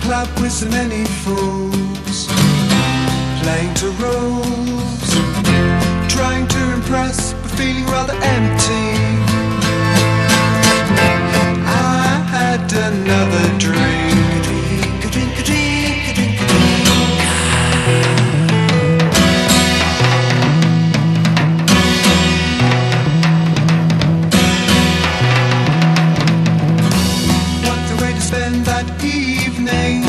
club with so many fools, playing to rules, trying to impress but feeling rather empty. I had another drink, a drink, a drink, a drink, a drink, a drink. What a way to spend that evening.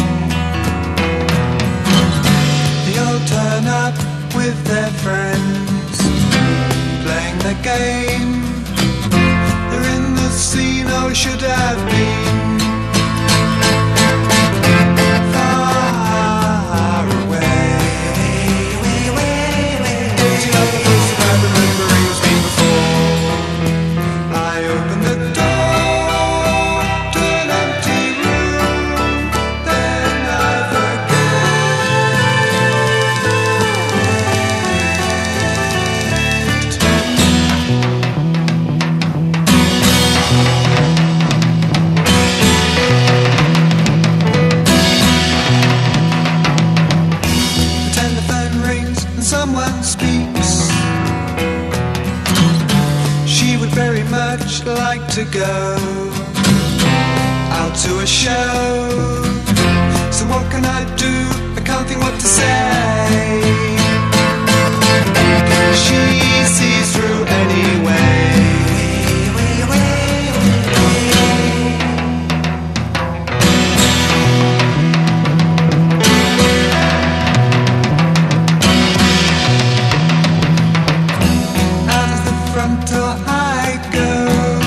They all turn up with their friends, playing the game. They're in the scene, or should have been far away. Getting up the first that I remember it's been before. I opened the door to an empty room, then I someone speaks. She would very much like to go out to a show. So what can I do? I can't think what to say. She sees through anyway. I go.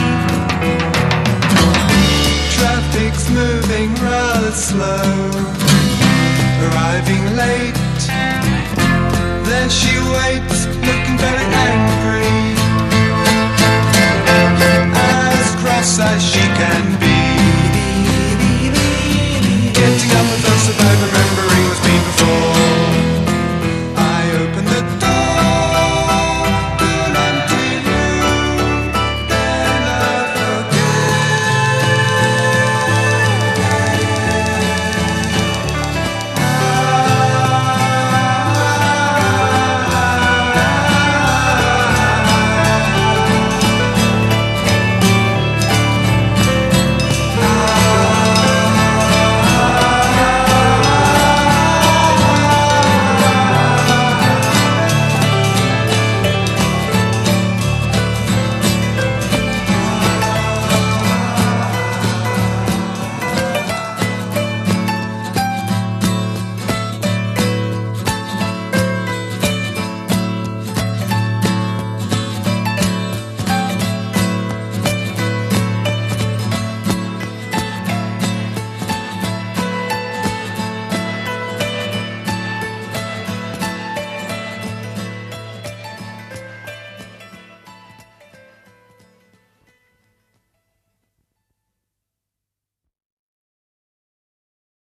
Traffic's moving rather slow, arriving late. There she waits, looking very angry, as cross as she can be. Getting up with us about